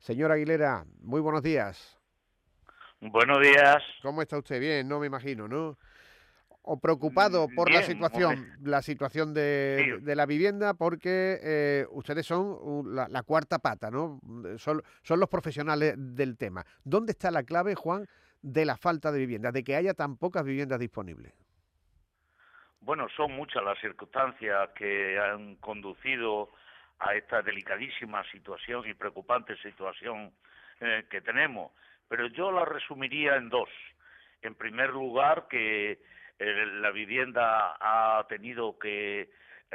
Señor Aguilera, muy buenos días. Buenos días. ¿Cómo está usted? Bien, no me imagino, ¿no? O preocupado por Bien, hombre. la situación Sí, de la vivienda, porque ustedes son la cuarta pata, ¿no? Son los profesionales del tema. ¿Dónde está la clave, Juan, de la falta de vivienda, de que haya tan pocas viviendas disponibles? bueno, son muchas las circunstancias que han conducido a esta delicadísima situación y preocupante situación que tenemos, pero yo la resumiría en dos. En primer lugar, que la vivienda ha tenido que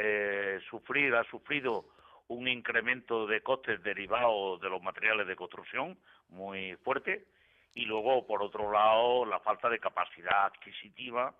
ha sufrido un incremento de costes derivados de los materiales de construcción muy fuerte, y luego, por otro lado, la falta de capacidad adquisitiva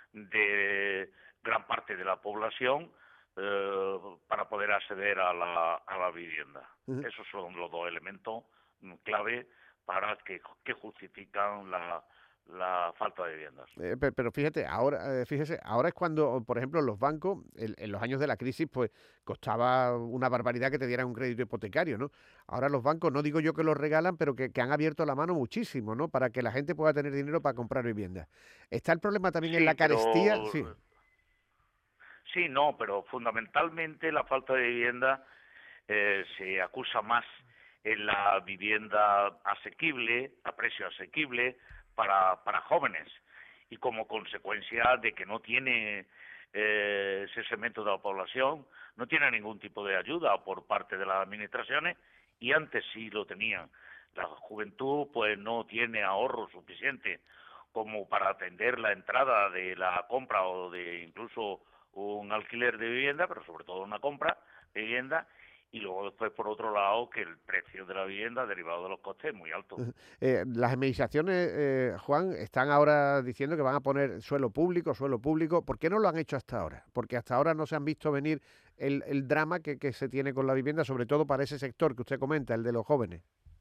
de gran parte de la población para poder acceder a la vivienda. Esos son los dos elementos clave para que justifican la falta de viviendas. Pero fíjate, fíjese, ahora es cuando, por ejemplo, los bancos, en los años de la crisis, pues costaba una barbaridad que te dieran un crédito hipotecario, ¿no? Ahora los bancos, no digo yo que los regalan, pero que han abierto la mano muchísimo, ¿no? Para que la gente pueda tener dinero para comprar vivienda. ¿Está el problema también en Sí, la carestía? pero Sí. sí, no, pero fundamentalmente la falta de vivienda se acusa más en la vivienda asequible, a precio asequible, para jóvenes, y como consecuencia de que no tiene ese segmento de la población, no tiene ningún tipo de ayuda por parte de las administraciones, y antes sí lo tenían. La juventud pues no tiene ahorro suficiente como para atender la entrada de la compra o de incluso un alquiler de vivienda, pero sobre todo una compra de vivienda, y luego después, por otro lado, que el precio de la vivienda derivado de los costes es muy alto. Las administraciones, Juan, están ahora diciendo que van a poner suelo público, suelo público. ¿Por qué no lo han hecho hasta ahora? Porque hasta ahora no se han visto venir el drama que se tiene con la vivienda, sobre todo para ese sector que usted comenta, el de los jóvenes.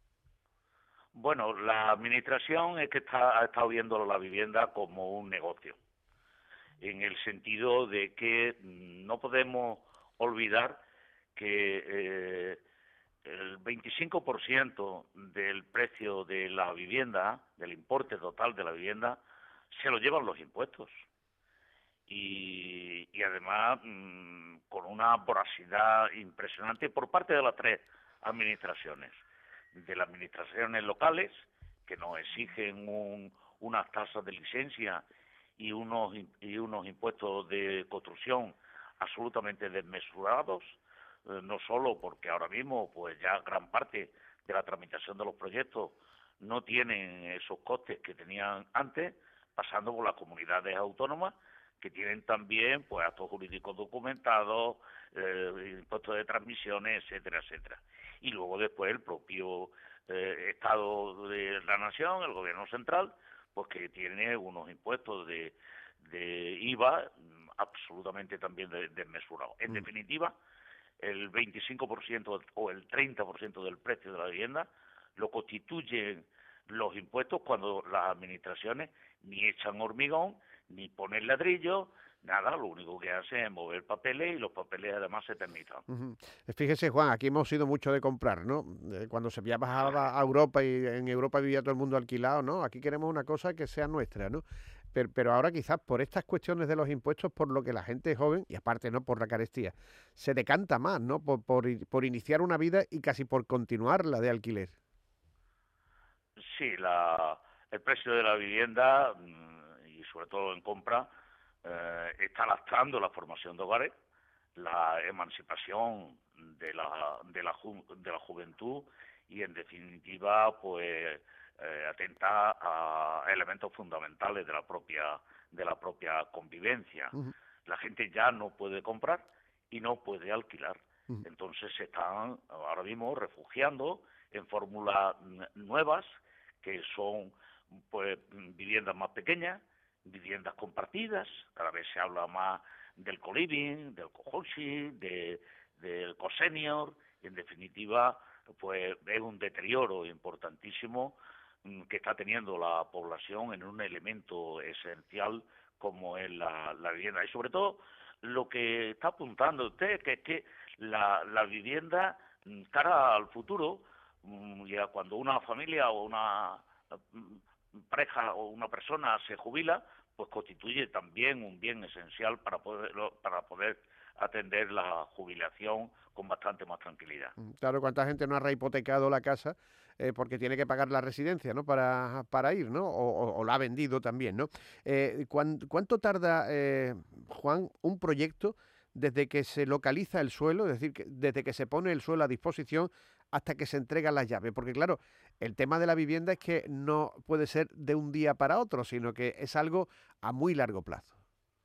Bueno, la administración es que ha estado viendo la vivienda como un negocio, en el sentido de que no podemos olvidar que el 25% del precio de la vivienda, del importe total de la vivienda, se lo llevan los impuestos. Y además con una voracidad impresionante por parte de las tres administraciones. De las administraciones locales, que nos exigen unas tasas de licencia y unos impuestos de construcción absolutamente desmesurados, no solo porque ahora mismo pues ya gran parte de la tramitación de los proyectos no tienen esos costes que tenían antes, pasando por las comunidades autónomas, que tienen también pues actos jurídicos documentados, impuestos de transmisiones, etcétera, etcétera. Y luego después el propio Estado de la Nación, el Gobierno central, pues que tiene unos impuestos de IVA absolutamente también desmesurados. En Mm. definitiva, el 25% o el 30% del precio de la vivienda lo constituyen los impuestos, cuando las administraciones ni echan hormigón, ni ponen ladrillo, nada, lo único que hacen es mover papeles, y los papeles además se tramitan. Ujú. Fíjese, Juan, aquí hemos sido mucho de comprar, ¿no? Cuando se viajaba a Europa y en Europa vivía todo el mundo alquilado, ¿no? Aquí queremos una cosa que sea nuestra, ¿no? Pero ahora quizás por estas cuestiones de los impuestos, por lo que la gente joven, y aparte, ¿no? Por la carestía, se decanta más, ¿no? Por iniciar una vida y casi por continuarla de alquiler. Sí, el precio de la vivienda, y sobre todo en compra, está lastrando la formación de hogares, la emancipación de la juventud, y en definitiva pues atenta a elementos fundamentales de la propia convivencia. Ujú, La gente ya no puede comprar y no puede alquilar. ujú. Entonces se están ahora mismo refugiando en fórmulas nuevas, que son pues viviendas más pequeñas, viviendas compartidas. Cada vez se habla más del co-living, del co-housing, del co-senior, y en definitiva pues es un deterioro importantísimo que está teniendo la población en un elemento esencial como es la vivienda. Y sobre todo lo que está apuntando usted, que es que la vivienda cara al futuro ya cuando una familia o una pareja o una persona se jubila, pues constituye también un bien esencial para poder atender la jubilación con bastante más tranquilidad. Claro, cuánta gente no ha rehipotecado la casa porque tiene que pagar la residencia, ¿no? Para ir, ¿no? O la ha vendido también, ¿no? ¿Cuánto tarda, Juan, un proyecto desde que se localiza el suelo, es decir, desde que se pone el suelo a disposición hasta que se entregan las llaves? Porque claro, el tema de la vivienda es que no puede ser de un día para otro, sino que es algo a muy largo plazo.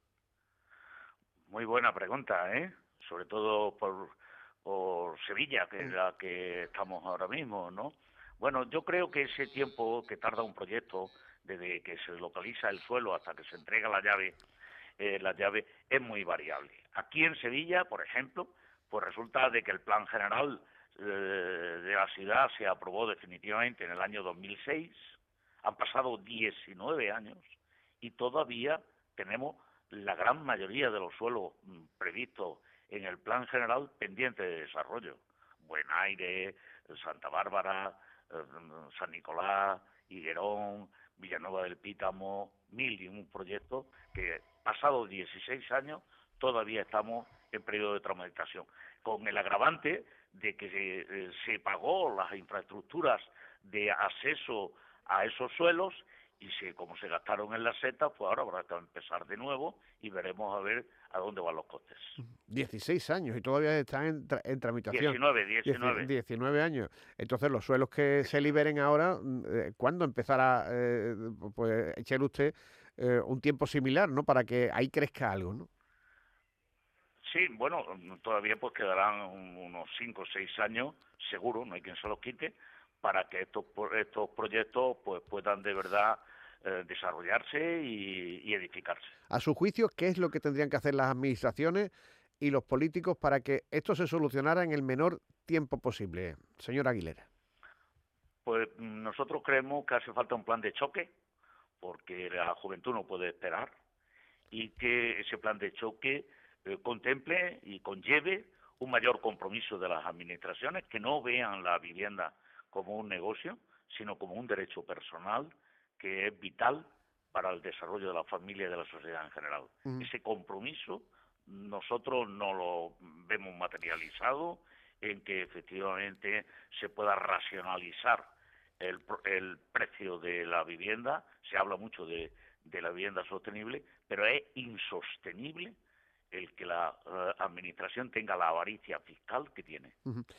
Muy buena pregunta, ¿eh? Sobre todo por Sevilla, que es la que estamos ahora mismo, ¿no? Bueno, yo creo que ese tiempo que tarda un proyecto, desde que se localiza el suelo hasta que se entrega la llave es muy variable. Aquí en Sevilla, por ejemplo, pues resulta de que el plan general de la ciudad se aprobó definitivamente en el año 2006. Han pasado 19 años y todavía tenemos la gran mayoría de los suelos previstos en el plan general pendientes de desarrollo. Buenaire, Santa Bárbara, San Nicolás, Higuerón, Villanueva del Pítamo, 1001 proyectos que, pasados 16 años, todavía estamos en periodo de tramitación, con el agravante de que se pagó las infraestructuras de acceso a esos suelos y como se gastaron en las setas, pues ahora habrá que empezar de nuevo y veremos a ver a dónde van los costes. 16 años y todavía están en tramitación. 19. 19 años. Entonces, los suelos que se liberen ahora, ¿cuándo empezará, pues, echar usted un tiempo similar, ¿no? Para que ahí crezca algo, ¿no? Sí, bueno, todavía pues quedarán unos 5 o 6 años, seguro, no hay quien se los quite, para que estos proyectos pues puedan de verdad desarrollarse y edificarse. A su juicio, ¿qué es lo que tendrían que hacer las administraciones y los políticos para que esto se solucionara en el menor tiempo posible, señor Aguilera? Pues nosotros creemos que hace falta un plan de choque, porque la juventud no puede esperar, y que ese plan de choque contemple y conlleve un mayor compromiso de las administraciones, que no vean la vivienda como un negocio, sino como un derecho personal que es vital para el desarrollo de la familia y de la sociedad en general. Ese compromiso nosotros no lo vemos materializado en que efectivamente se pueda racionalizar el precio de la vivienda. Se habla mucho de la vivienda sostenible, pero es insostenible el que la administración tenga la avaricia fiscal que tiene.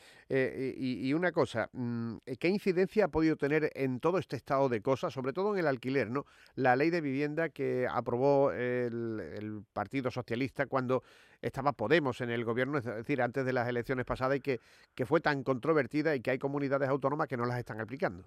Y una cosa, ¿qué incidencia ha podido tener en todo este estado de cosas, sobre todo en el alquiler, ¿no? La ley de vivienda que aprobó el Partido Socialista cuando estaba Podemos en el gobierno, es decir, antes de las elecciones pasadas, y que fue tan controvertida y que hay comunidades autónomas que no las están aplicando.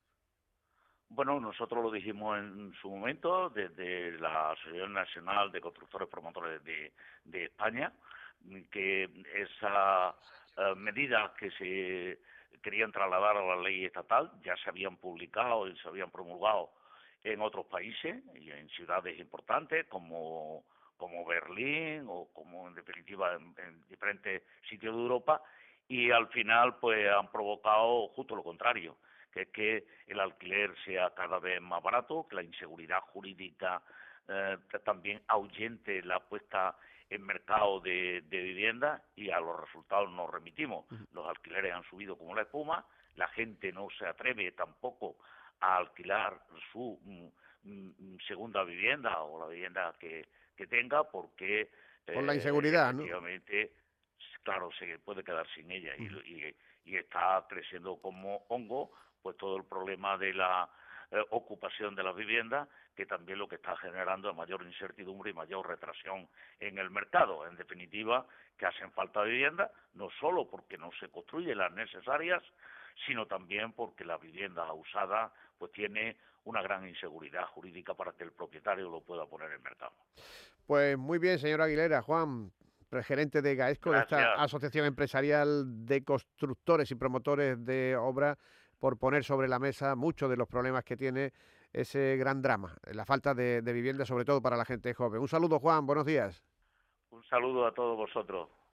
Bueno, nosotros lo dijimos en su momento desde la Asociación Nacional de Constructores Promotores de España, que esas medidas que se querían trasladar a la ley estatal ya se habían publicado y se habían promulgado en otros países y en ciudades importantes como Berlín o como en definitiva en diferentes sitios de Europa, y al final pues han provocado justo lo contrario, que es que el alquiler sea cada vez más barato, que la inseguridad jurídica también ahuyente la puesta en mercado de vivienda, y a los resultados nos remitimos. Los alquileres han subido como la espuma, la gente no se atreve tampoco a alquilar su segunda vivienda o la vivienda que tenga porque Por la inseguridad, ¿no? efectivamente, claro, se puede quedar sin ella y está creciendo como hongo pues todo el problema de la ocupación de las viviendas, que también lo que está generando es mayor incertidumbre y mayor retracción en el mercado. En definitiva, que hacen falta viviendas, no solo porque no se construyen las necesarias, sino también porque la vivienda usada pues tiene una gran inseguridad jurídica para que el propietario lo pueda poner en el mercado. Pues muy bien, señor Aguilera. Juan, gerente de GAESCO, de esta Gracias. Asociación Empresarial de Constructores y Promotores de Obra, por poner sobre la mesa muchos de los problemas que tiene ese gran drama, la falta de vivienda, sobre todo para la gente joven. Un saludo, Juan, buenos días. Un saludo a todos vosotros.